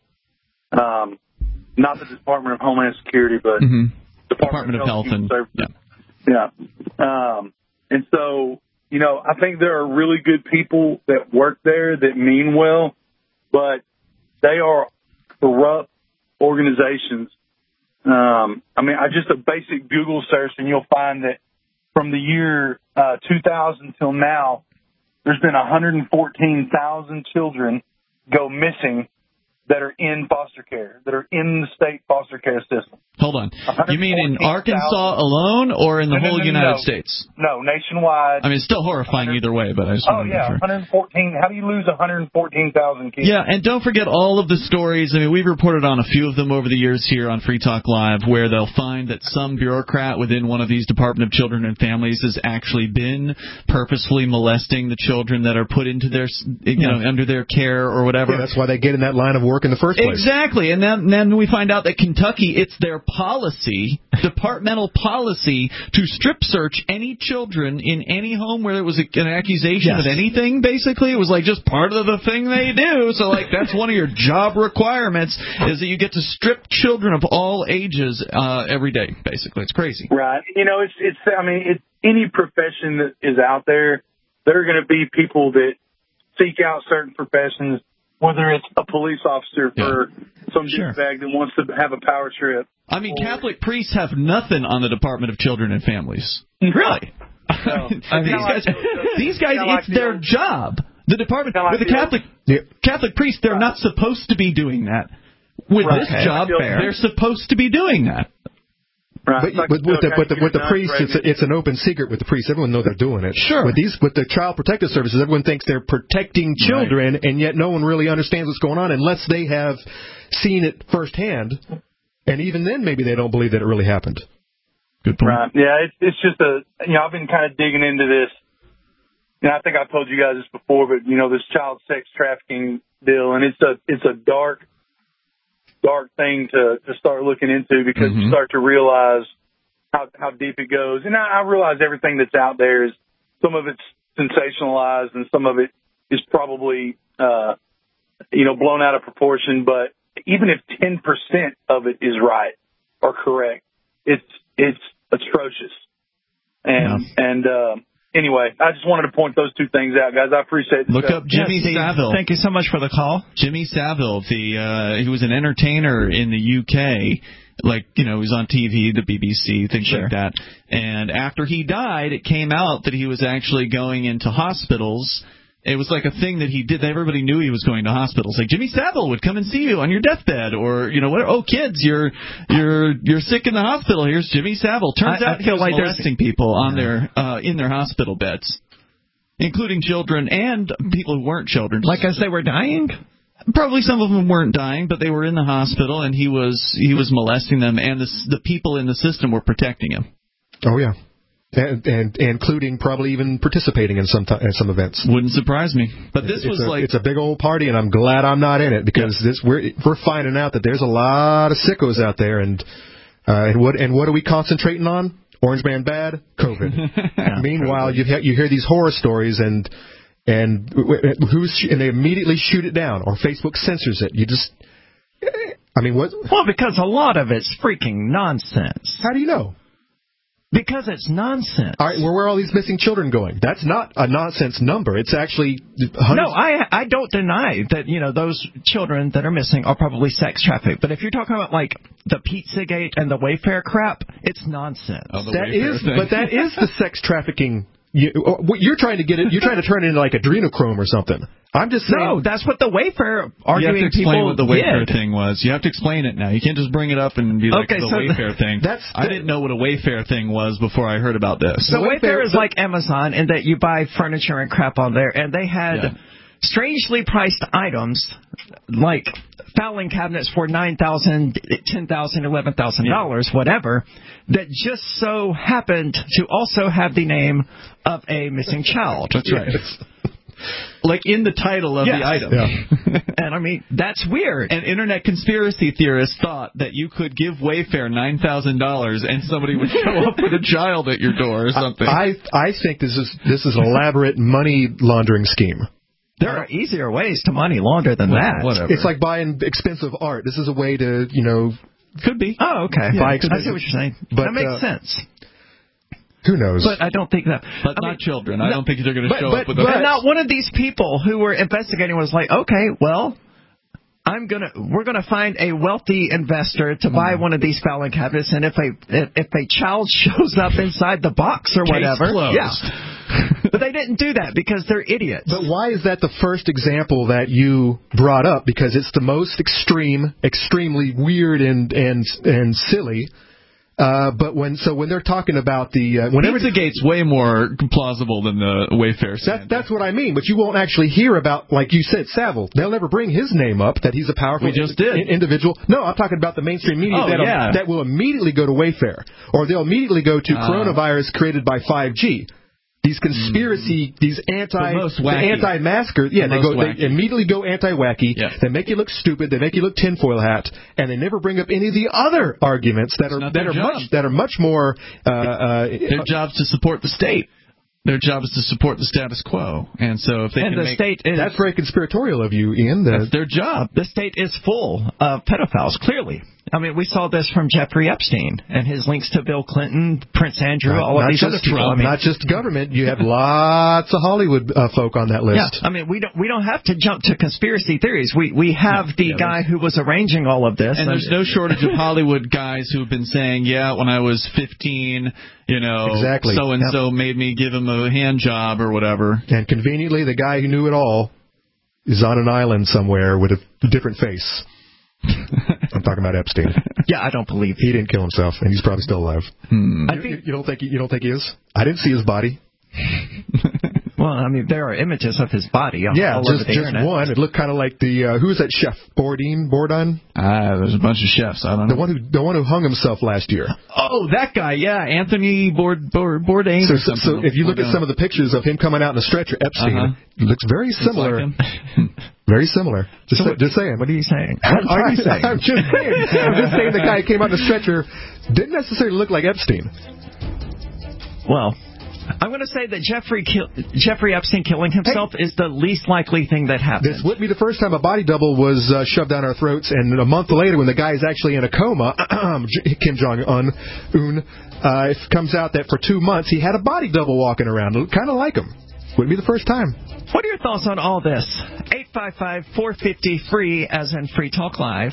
Um, not the Department of Homeland Security, but mm-hmm. Department, Department of Health, Health and, Services. Yeah. Yeah. Um, and so, you know, I think there are really good people that work there that mean well, but they are corrupt organizations. Um, I mean, I just a basic Google search, and you'll find that from the year uh, two thousand till now, there's been one hundred fourteen thousand children go missing that are in foster care, that are in the state foster care system. Hold on. You mean in Arkansas alone or in the no, whole no, no, United no. States? No, nationwide. I mean, it's still horrifying either way, but I just Oh, want to yeah, make sure. one hundred fourteen. How do you lose one hundred fourteen thousand kids? Yeah, and don't forget all of the stories. I mean, we've reported on a few of them over the years here on Free Talk Live, where they'll find that some bureaucrat within one of these Department of Children and Families has actually been purposefully molesting the children that are put into their, you Yeah. know, under their care or whatever. Yeah, that's why they get in that line of work in the first place. Exactly, and then, then we find out that Kentucky, it's their policy, departmental policy, to strip search any children in any home where there was a, an accusation Yes. of anything, basically. It was like just part of the thing they do. So, like, that's one of your job requirements, is that you get to strip children of all ages uh, every day, basically. It's crazy. Right. You know, it's, it's, I mean, it's any profession that is out there, there are going to be people that seek out certain professions, whether it's a police officer for some Sure. douchebag that wants to have a power trip. I mean, Catholic priests have nothing on the Department of Children and Families. Really? No. these guys, these guys Kinda like it's the their old- job. The department Kinda like with the the Catholic old- Catholic priests, they're not supposed to be doing that. With Right. this Okay. job, Fair. they're supposed to be doing that. Right. But It's like with, with the with the with the Bill priests, Cosby it's a, it's an open secret with the priests. Everyone knows they're doing it. Sure. With these with the Child Protective Services, everyone thinks they're protecting children, and yet no one really understands what's going on unless they have seen it firsthand. And even then, maybe they don't believe that it really happened. Good point. Right. Yeah, it's it's just a, you know, I've been kind of digging into this. You know, I think I told you guys this before, but you know, this child sex trafficking deal, and it's a it's a dark, dark thing to to start looking into, because Mm-hmm. you start to realize how how deep it goes. And I, I realize everything that's out there is, some of it's sensationalized and some of it is probably uh, you know, blown out of proportion. But even if ten percent of it is right or correct, it's it's atrocious. And Yeah. and uh, anyway, I just wanted to point those two things out, guys. I appreciate it. Look up Jimmy Steve, Savile. Thank you so much for the call. Jimmy Savile, the uh, he was an entertainer in the U K. Like, you know, he was on T V, the B B C, things Sure. like that. And after he died, it came out that he was actually going into hospitals. It was like a thing that he did. Everybody knew he was going to hospitals. Like, Jimmy Savile would come and see you on your deathbed, or, you know, what? Oh, kids, you're you're you're sick in the hospital. Here's Jimmy Savile. Turns I- I out he feel was like there's- molesting people on their uh, in their hospital beds, including children and people who weren't children. Like as they were dying? Probably some of them weren't dying, but they were in the hospital, and he was he was molesting them, and the the people in the system were protecting him. Oh yeah, and, and including probably even participating in some in some events. Wouldn't surprise me. But this it's was a, like it's a big old party, and I'm glad I'm not in it, because this we're we're finding out that there's a lot of sickos out there, and uh, and what and what are we concentrating on? Orange Man bad, COVID. Meanwhile, you you hear these horror stories, and and who's and they immediately shoot it down, or Facebook censors it. You just, I mean, what? Well, because a lot of it's freaking nonsense. How do you know? Because it's nonsense. All right, well, where are all these missing children going? That's not a nonsense number. It's actually hundreds. No, I I don't deny that, you know, those children that are missing are probably sex trafficked. But if you're talking about like the Pizzagate and the Wayfair crap, it's nonsense. Oh, the That Wayfair is, thing. but that is the sex trafficking. You, what you're trying to get it. You're trying to turn it into like adrenochrome or something. I'm just saying. No, that's what the Wayfair You have arguing to explain people what the Wayfair did. thing was. You have to explain it now. You can't just bring it up and be like, Okay, the so Wayfair thing. That's I didn't know what a Wayfair thing was before I heard about this. So The Wayfair Wayfair- is the- like Amazon in that you buy furniture and crap on there, and they had Yeah. strangely priced items like filing cabinets for nine thousand, ten thousand, eleven thousand dollars, whatever, that just so happened to also have the name of a missing child. That's right. Like in the title of Yes. the item. Yeah. And I mean, that's weird. And internet conspiracy theorists thought that you could give Wayfair nine thousand dollars and somebody would show up with a child at your door or something. I I think this is this is an elaborate money laundering scheme. There are easier ways to money launder than Well, that. whatever. It's like buying expensive art. This is a way to, you know, Could be. Oh, okay. Buy I see expensive- what you're saying. but, that makes uh, sense. Who knows? But I don't think that. But I not mean, children. I no, don't think they're going to but, show but, up with but a... not one of these people who were investigating was like, okay, well, I'm gonna we're gonna find a wealthy investor to buy one of these filing cabinets, and if a if, if a child shows up inside the box or whatever, closed. yeah. But they didn't do that because they're idiots. But why is that the first example that you brought up? Because it's the most extreme, extremely weird and and and silly. Uh, but when so when they're talking about the uh, whenever Pizzagate's way more plausible than the Wayfair. That's that's what I mean. But you won't actually hear about, like you said, Savile. They'll never bring his name up that he's a powerful We just did. in- individual. No, I'm talking about the mainstream media Oh, that yeah. that will immediately go to Wayfair, or they'll immediately go to Uh, coronavirus created by five G. These conspiracy, these anti, The most the wacky. anti-masker, yeah, The they most go, wacky. they immediately go anti-wacky. Yeah. They make you look stupid. They make you look tinfoil hat, and they never bring up any of the other arguments that It's are not that their are job. much that are much more. Uh, uh, Their job's to support the state. Their job is to support the status quo. And so if they and can the make... state is That's very conspiratorial of you, Ian. The, That's their job. the state is full of pedophiles. Clearly, I mean, we saw this from Jeffrey Epstein and his links to Bill Clinton, Prince Andrew, not, all of not these just other people. Trump, I mean, not just government. You have lots of Hollywood uh, folk on that list. yeah, I mean, we don't we don't have to jump to conspiracy theories. We we have the Yeah, guy who was arranging all of this, And there's no shortage of Hollywood guys who've been saying, yeah, when I was fifteen, you know, Exactly. so-and-so made me give him a hand job or whatever. And conveniently, the guy who knew it all is on an island somewhere with a different face. I'm talking about Epstein. Yeah, I don't believe He didn't kill himself, and he's probably still alive. Hmm. I You, think. you don't think he, you don't think he is? I didn't see his body. Well, I mean, there are images of his body all, Yeah, all just over the just internet. one. It looked kind of like the uh, who's that chef? Bourdain, Bourdain, Ah, there's a bunch of chefs. I don't know. the one who the one who hung himself last year. Oh, that guy, yeah, Anthony Bourd, Bourd, Bourdain. So, or so, something. so if you look Bourdain. at some of the pictures of him coming out in the stretcher, Epstein, Uh-huh. it looks very similar. Looks like him. Very similar. Just, So say- what- just saying. What are you saying? I'm, What are you saying? I'm just saying. I'm just saying the guy who came out in the stretcher didn't necessarily look like Epstein. Well, I'm going to say that Jeffrey kill, Jeffrey Epstein killing himself is the least likely thing that happened. This wouldn't be the first time a body double was uh, shoved down our throats, and a month later, when the guy is actually in a coma, Kim Jong-un, Un, uh, it comes out that for two months he had a body double walking around, kind of like him. Wouldn't be the first time. What are your thoughts on all this? eight five five, four five zero, free, as in Free Talk Live.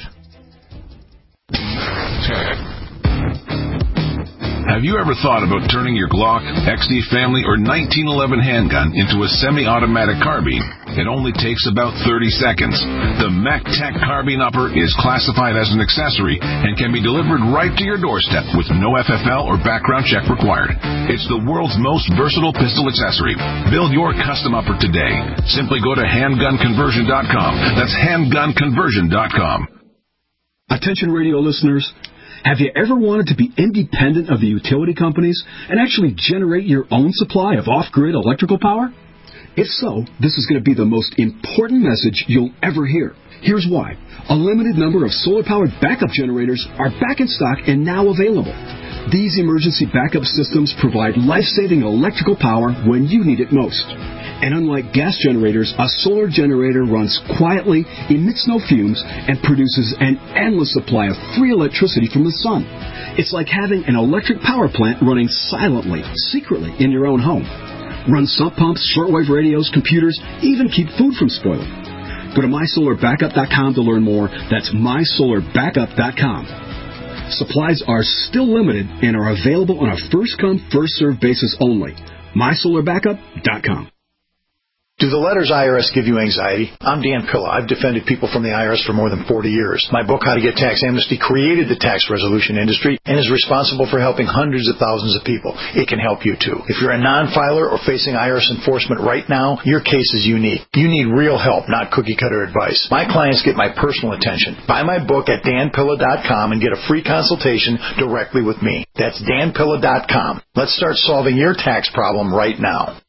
Have you ever thought about turning your Glock, X D Family, or nineteen eleven handgun into a semi-automatic carbine? It only takes about thirty seconds. The MacTac Carbine Upper is classified as an accessory and can be delivered right to your doorstep with no F F L or background check required. It's the world's most versatile pistol accessory. Build your custom upper today. Simply go to handgun conversion dot com. That's handgun conversion dot com. Attention radio listeners. Have you ever wanted to be independent of the utility companies and actually generate your own supply of off-grid electrical power? If so, this is going to be the most important message you'll ever hear. Here's why. A limited number of solar-powered backup generators are back in stock and now available. These emergency backup systems provide life-saving electrical power when you need it most. And unlike gas generators, a solar generator runs quietly, emits no fumes, and produces an endless supply of free electricity from the sun. It's like having an electric power plant running silently, secretly in your own home. Run sump pumps, shortwave radios, computers, even keep food from spoiling. Go to my solar backup dot com to learn more. That's my solar backup dot com. Supplies are still limited and are available on a first-come, first-served basis only. my solar backup dot com. Do the letters I R S give you anxiety? I'm Dan Pilla. I've defended people from the I R S for more than forty years. My book, How to Get Tax Amnesty, created the tax resolution industry and is responsible for helping hundreds of thousands of people. It can help you, too. If you're a non-filer or facing I R S enforcement right now, your case is unique. You need real help, not cookie-cutter advice. My clients get my personal attention. Buy my book at dan pilla dot com and get a free consultation directly with me. That's dan pilla dot com. Let's start solving your tax problem right now.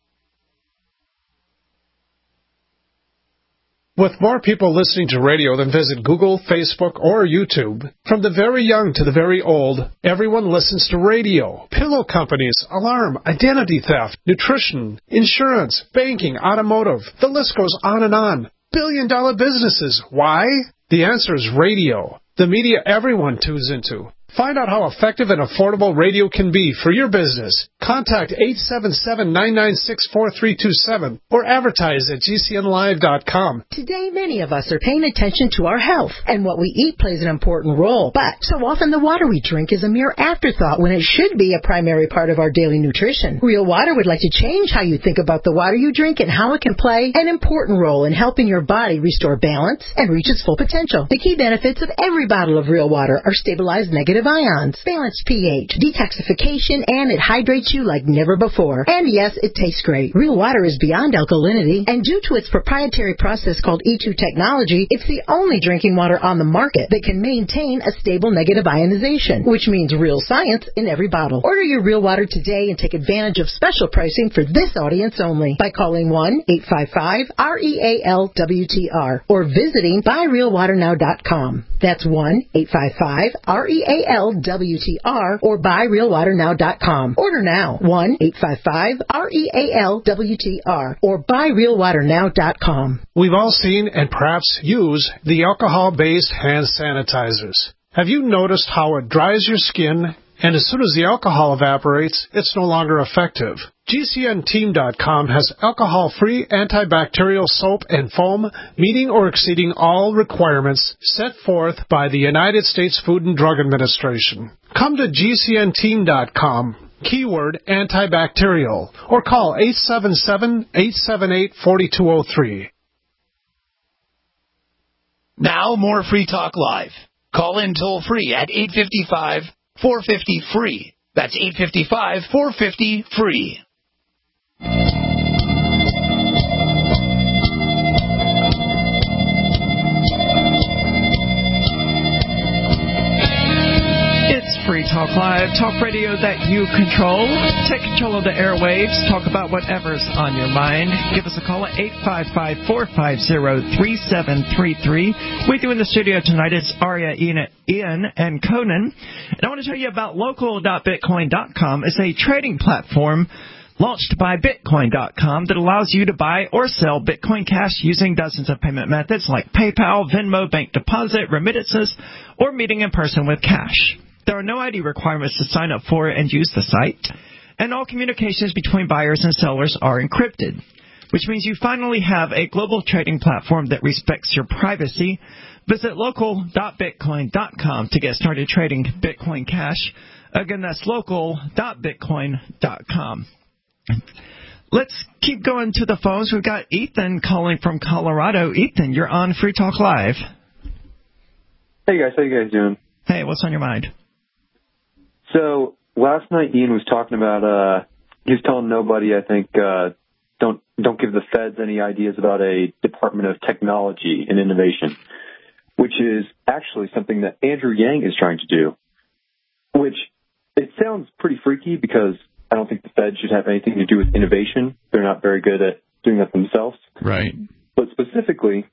With more people listening to radio than visit Google, Facebook, or YouTube, from the very young to the very old, everyone listens to radio. Pillow companies, alarm, identity theft, nutrition, insurance, banking, automotive. The list goes on and on. Billion-dollar businesses. Why? The answer is radio. The media everyone tunes into. Find out how effective and affordable radio can be for your business. Contact eight seven seven, nine nine six, four three two seven or advertise at G C N live dot com. Today, many of us are paying attention to our health, and what we eat plays an important role. But so often the water we drink is a mere afterthought when it should be a primary part of our daily nutrition. Real Water would like to change how you think about the water you drink and how it can play an important role in helping your body restore balance and reach its full potential. The key benefits of every bottle of Real Water are stabilized negative ions, balanced pH, detoxification, and it hydrates you like never before. And yes, it tastes great. Real Water is beyond alkalinity, and due to its proprietary process called E two technology, it's the only drinking water on the market that can maintain a stable negative ionization, which means real science in every bottle. Order your Real Water today and take advantage of special pricing for this audience only by calling one eight five five R E A L W T R or visiting buy real water now dot com. That's one eight five five R E A L W T R or buy real water now dot com. Order now, one eight five five R E A L W T R or buy real water now dot com. We've all seen and perhaps use the alcohol-based hand sanitizers. Have you noticed how it dries your skin, and as soon as the alcohol evaporates, it's no longer effective? G C N team dot com has alcohol-free antibacterial soap and foam meeting or exceeding all requirements set forth by the United States Food and Drug Administration. Come to G C N team dot com, keyword antibacterial, or call eight seven seven, eight seven eight, four two zero three. Now more Free Talk Live. Call in toll free at eight five five, four five zero, free. That's eight five five, four five zero, free. It's Free Talk Live, talk radio that you control. Take control of the airwaves. Talk about whatever's on your mind. Give us a call at eight five five, four five zero, three seven three three. With you in the studio tonight is Aria, Ian, Ian and Conan. And I want to tell you about local dot bitcoin dot com. It's a trading platform launched by bitcoin dot com that allows you to buy or sell Bitcoin Cash using dozens of payment methods like PayPal, Venmo, bank deposit, remittances, or meeting in person with cash. There are no I D requirements to sign up for and use the site, and all communications between buyers and sellers are encrypted, which means you finally have a global trading platform that respects your privacy. Visit local dot bitcoin dot com to get started trading Bitcoin Cash. Again, that's local dot bitcoin dot com. Let's keep going to the phones. We've got Ethan calling from Colorado. Ethan, you're on Free Talk Live. Hey, guys. How you guys doing? Hey, what's on your mind? So last night Ian was talking about, uh, he was telling nobody, I think, uh, don't don't give the feds any ideas about a Department of Technology and Innovation, which is actually something that Andrew Yang is trying to do, which it sounds pretty freaky because I don't think the feds should have anything to do with innovation. They're not very good at doing that themselves. Right. But specifically,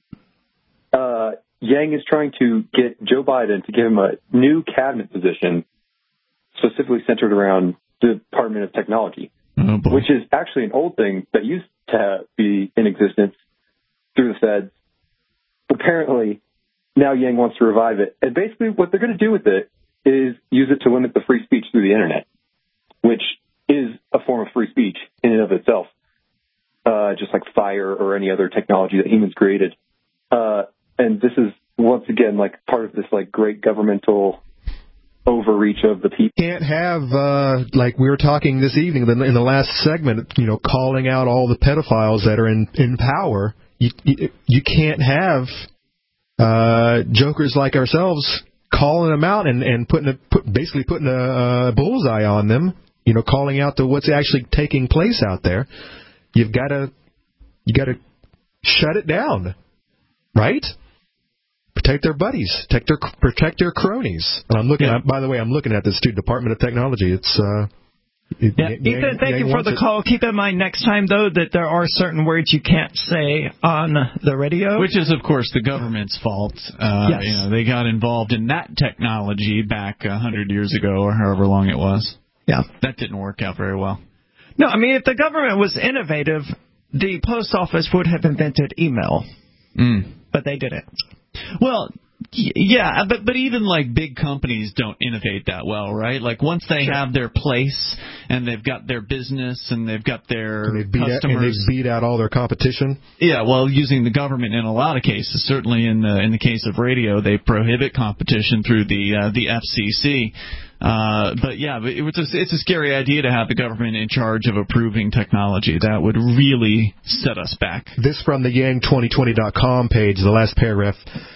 uh, Yang is trying to get Joe Biden to give him a new cabinet position specifically centered around the Department of Technology, oh, which is actually an old thing that used to be in existence through the feds. Apparently, now Yang wants to revive it. And basically what they're going to do with it is use it to limit the free speech through the Internet, which is a form of free speech in and of itself, uh, just like fire or any other technology that humans created. Uh, and this is, once again, like part of this like great governmental overreach of the people. Can't have, uh, like we were talking this evening in the last segment, you know, calling out all the pedophiles that are in, in power. You, you, you can't have uh, jokers like ourselves calling them out and, and putting a, put, basically putting a, a bullseye on them, you know, calling out to what's actually taking place out there. You've got to you got to shut it down, right? Protect their buddies, protect their protect their cronies. And I'm looking. Yeah. At, by the way, I'm looking at this too. Department of Technology. It's. Uh, it, yeah. Ethan, Yang, thank Yang you for the it. call. Keep in mind next time though that there are certain words you can't say on the radio, which is of course the government's fault. Uh, yes. You know, they got involved in that technology back a hundred years ago or however long it was. Yeah, that didn't work out very well. No, I mean if the government was innovative, the post office would have invented email, mm. but they didn't. Well, Yeah, but but even like big companies don't innovate that well, right? Like once they sure. have their place and they've got their business and they've got their and they've beat customers, out, and they've beat out all their competition. Yeah, well, using the government in a lot of cases, certainly in the in the case of radio, they prohibit competition through the uh, the F C C. Uh, but yeah, but it was a, it's a scary idea to have the government in charge of approving technology. That would really set us back. This from the Yang twenty twenty dot com page, the last paragraph.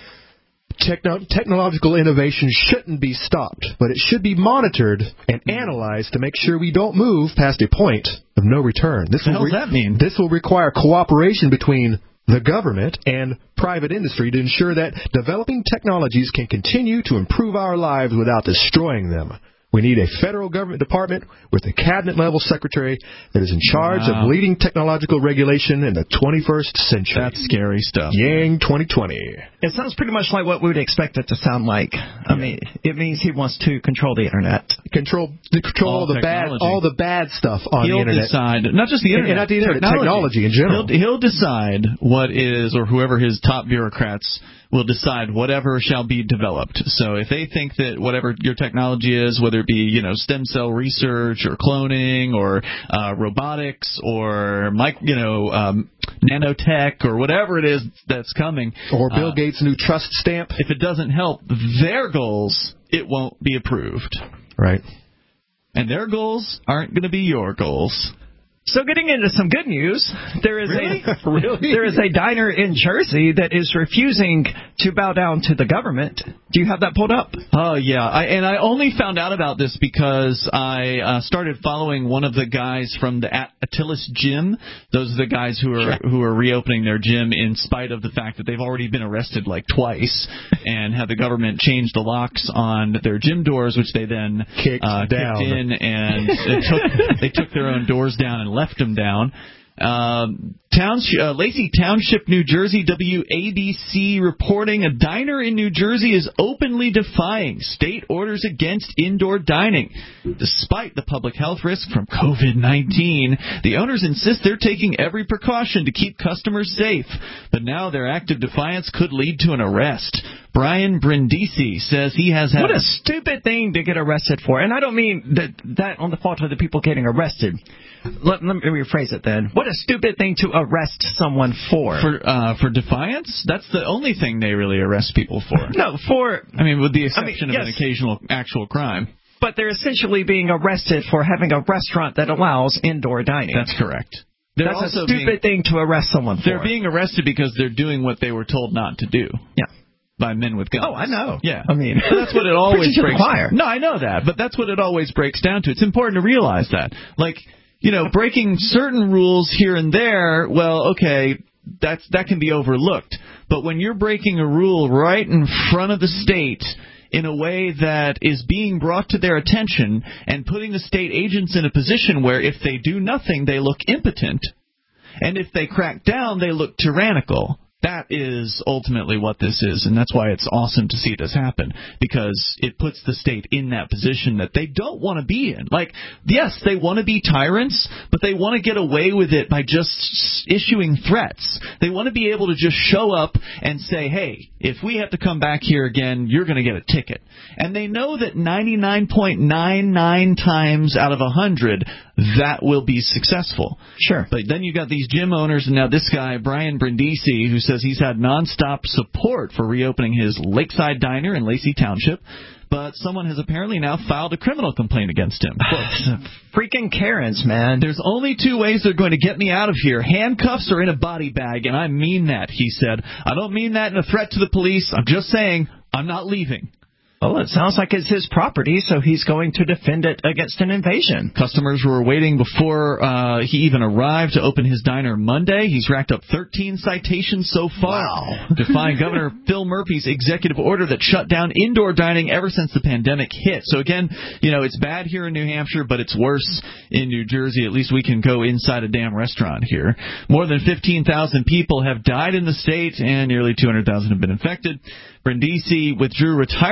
Techno- technological innovation shouldn't be stopped, but it should be monitored and analyzed to make sure we don't move past a point of no return. This what the will hell does that mean? This will require cooperation between the government and private industry to ensure that developing technologies can continue to improve our lives without destroying them. We need a federal government department with a cabinet-level secretary that is in charge wow. of leading technological regulation in the twenty-first century. That's scary stuff. Yang twenty twenty. It sounds pretty much like what we would expect it to sound like. I mean, it means he wants to control the internet. Control control all the bad all the bad stuff on he'll the internet. Decide, not just the internet, and not the internet, technology, technology in general. He'll, he'll decide what is, or whoever his top bureaucrats will decide whatever shall be developed. So if they think that whatever your technology is, whether it be, you know, stem cell research or cloning or uh, robotics or mic- you know um, nanotech or whatever it is that's coming, or Bill uh, Gates' new trust stamp, if it doesn't help their goals, it won't be approved. Right. And their goals aren't going to be your goals. So getting into some good news, there is really? a really? there is a diner in Jersey that is refusing to bow down to the government. Do you have that pulled up? Oh yeah, I, and I only found out about this because I uh, started following one of the guys from the At- Attilis Gym. Those are the guys who are sure. who are reopening their gym in spite of the fact that they've already been arrested like twice and had the government change the locks on their gym doors, which they then kicked uh, down kicked in and it took they took their own doors down and left them down. Um, Township, uh, Lacey Township, New Jersey, W A B C reporting a diner in New Jersey is openly defying state orders against indoor dining. Despite the public health risk from covid nineteen, the owners insist they're taking every precaution to keep customers safe. But now their act of defiance could lead to an arrest. Brian Brindisi says he has had... What a stupid thing to get arrested for. And I don't mean that, that on the fault of the people getting arrested. Let, let me rephrase it then. What a stupid thing to arrest someone for. For uh, for defiance? That's the only thing they really arrest people for. No, for... I mean, with the exception I mean, of yes. an occasional actual crime. But they're essentially being arrested for having a restaurant that allows indoor dining. That's correct. They're That's also a stupid being, thing to arrest someone for. They're being arrested because they're doing what they were told not to do. Yeah. By men with guns. Oh, I know. Yeah. I mean, but that's what it always breaks down. No, I know that, but that's what it always breaks down to. It's important to realize that. Like, you know, breaking certain rules here and there, well, okay, that's that can be overlooked. But when you're breaking a rule right in front of the state in a way that is being brought to their attention and putting the state agents in a position where if they do nothing, they look impotent, and if they crack down, they look tyrannical. That is ultimately what this is, and that's why it's awesome to see this happen, because it puts the state in that position that they don't want to be in. Like, yes, they want to be tyrants, but they want to get away with it by just issuing threats. They want to be able to just show up and say, hey, if we have to come back here again, you're going to get a ticket. And they know that ninety-nine point nine nine times out of one hundred, that will be successful. Sure. But then you got these gym owners, and now this guy, Brian Brindisi, who says he's had nonstop support for reopening his Lakeside Diner in Lacey Township, but someone has apparently now filed a criminal complaint against him. Freaking Karens, man. There's only two ways they're going to get me out of here, handcuffs or in a body bag, and I mean that, he said. I don't mean that in a threat to the police. I'm just saying I'm not leaving. Well, it sounds like it's his property, so he's going to defend it against an invasion. Customers were waiting before uh, he even arrived to open his diner Monday. He's racked up thirteen citations so far, wow. defying Governor Phil Murphy's executive order that shut down indoor dining ever since the pandemic hit. So again, you know, it's bad here in New Hampshire, but it's worse in New Jersey. At least we can go inside a damn restaurant here. More than fifteen thousand people have died in the state, and nearly two hundred thousand have been infected. Brindisi withdrew retirement money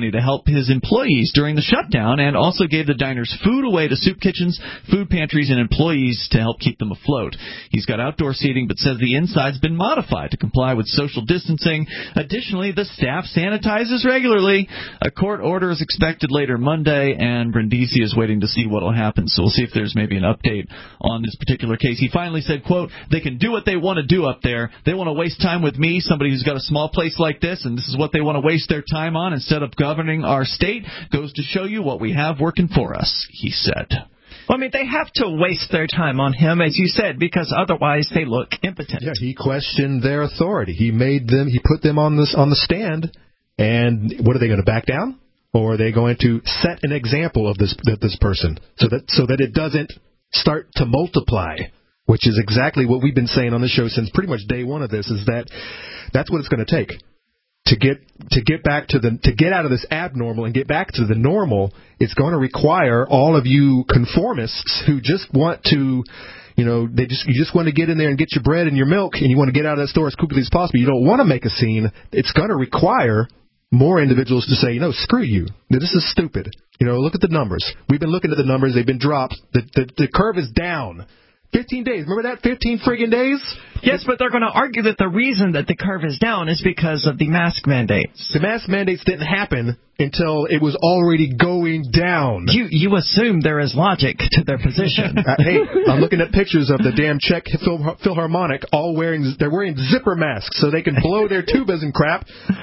money to help his employees during the shutdown and also gave the diners food away to soup kitchens, food pantries, and employees to help keep them afloat. He's got outdoor seating but says the inside's been modified to comply with social distancing. Additionally, the staff sanitizes regularly. A court order is expected later Monday, and Brindisi is waiting to see what will happen. So we'll see if there's maybe an update on this particular case. He finally said, quote, they can do what they want to do up there. They want to waste time with me, somebody who's got a small place like this, and this is what they want to waste their time on instead of governing our state. Goes to show you what we have working for us, he said. Well, I mean, they have to waste their time on him, as you said, because otherwise they look impotent. Yeah, he questioned their authority. He made them, he put them on this on the stand, and what are they going to back down? Or are they going to set an example of this of this person so that so that it doesn't start to multiply? Which is exactly what we've been saying on the show since pretty much day one of this. Is that that's what it's going to take to get to get back to the to get out of this abnormal and get back to the normal. It's going to require all of you conformists who just want to, you know, they just you just want to get in there and get your bread and your milk, and you want to get out of that store as quickly as possible. You don't want to make a scene. It's going to require more individuals to say, you know, screw you. This is stupid. You know, look at the numbers. We've been looking at the numbers. They've been dropped. The the, the curve is down. fifteen days. Remember that? fifteen friggin' days? Yes, but they're going to argue that the reason that the curve is down is because of the mask mandates. The mask mandates didn't happen until it was already going down. You you assume there is logic to their position. uh, hey, I'm looking at pictures of the damn Czech Phil- Philharmonic all wearing, they're wearing zipper masks so they can blow their tubas and crap.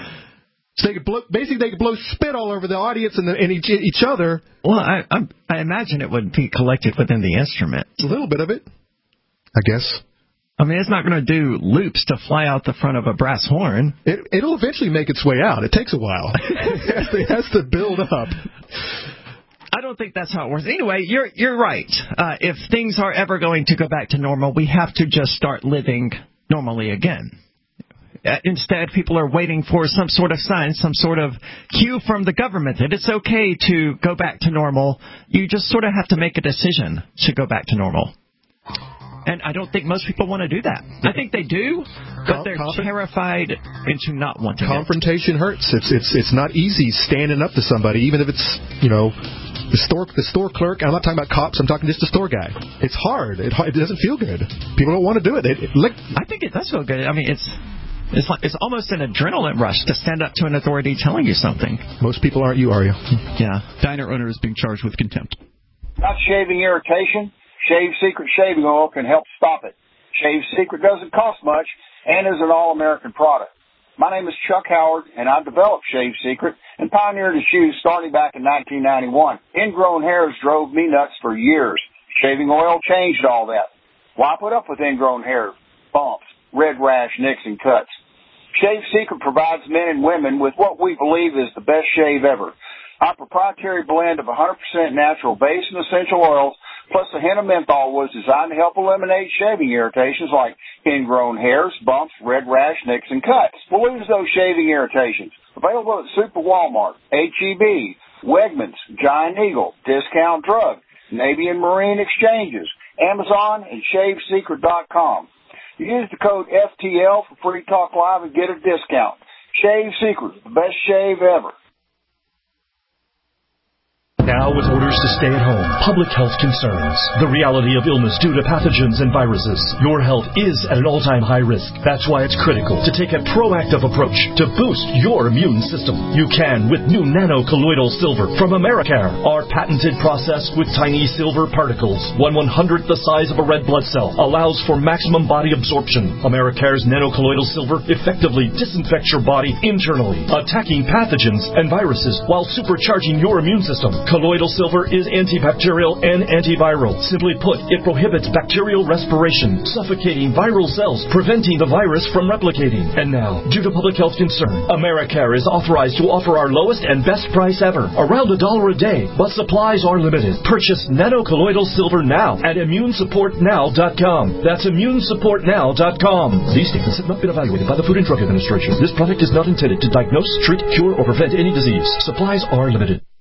So they could blow, basically they could blow spit all over the audience and, the, and each, each other. Well, I, I I imagine it would be collected within the instrument. A little bit of it, I guess. I mean, it's not going to do loops to fly out the front of a brass horn. It, it'll eventually make its way out. It takes a while. It has to build up. I don't think that's how it works. Anyway, you're you're right. Uh, if things are ever going to go back to normal, we have to just start living normally again. Instead, people are waiting for some sort of sign, some sort of cue from the government that it's okay to go back to normal. You just sort of have to make a decision to go back to normal. And I don't think most people want to do that. I think they do, but they're Confront- terrified into not wanting Confrontation it. hurts. It's it's it's not easy standing up to somebody, even if it's, you know, the store the store clerk. I'm not talking about cops. I'm talking just the store guy. It's hard. It, it doesn't feel good. People don't want to do it. it, it like, I think it does feel good. I mean, it's... It's like it's almost an adrenaline rush to stand up to an authority telling you something. Most people aren't you, are you? Yeah. Diner owner is being charged with contempt. Not shaving irritation? Shave Secret shaving oil can help stop it. Shave Secret doesn't cost much and is an all-American product. My name is Chuck Howard, and I developed Shave Secret and pioneered its use starting back in nineteen ninety-one. Ingrown hairs drove me nuts for years. Shaving oil changed all that. Why put up with ingrown hair, bumps, red rash, nicks, and cuts? Shave Secret provides men and women with what we believe is the best shave ever. Our proprietary blend of one hundred percent natural base and essential oils, plus a hint of menthol, was designed to help eliminate shaving irritations like ingrown hairs, bumps, red rash, nicks, and cuts. We'll lose those shaving irritations. Available at Super Walmart, H E B, Wegmans, Giant Eagle, Discount Drug, Navy and Marine Exchanges, Amazon, and shave secret dot com. Use the code F T L for Free Talk Live and get a discount. Shave Secret, the best shave ever. Now, with orders to stay at home, public health concerns, the reality of illness due to pathogens and viruses, your health is at an all-time high risk. That's why it's critical to take a proactive approach to boost your immune system. You can with new nano-colloidal silver from Americare. Our patented process with tiny silver particles, one one-hundredth the size of a red blood cell, allows for maximum body absorption. Americare's nano-colloidal silver effectively disinfects your body internally, attacking pathogens and viruses while supercharging your immune system. Colloidal silver is antibacterial and antiviral. Simply put, it prohibits bacterial respiration, suffocating viral cells, preventing the virus from replicating. And now, due to public health concern, Americare is authorized to offer our lowest and best price ever, around a dollar a day, but supplies are limited. Purchase nano-colloidal silver now at immune support now dot com. That's immune support now dot com. These statements have not been evaluated by the Food and Drug Administration. This product is not intended to diagnose, treat, cure, or prevent any disease. Supplies are limited.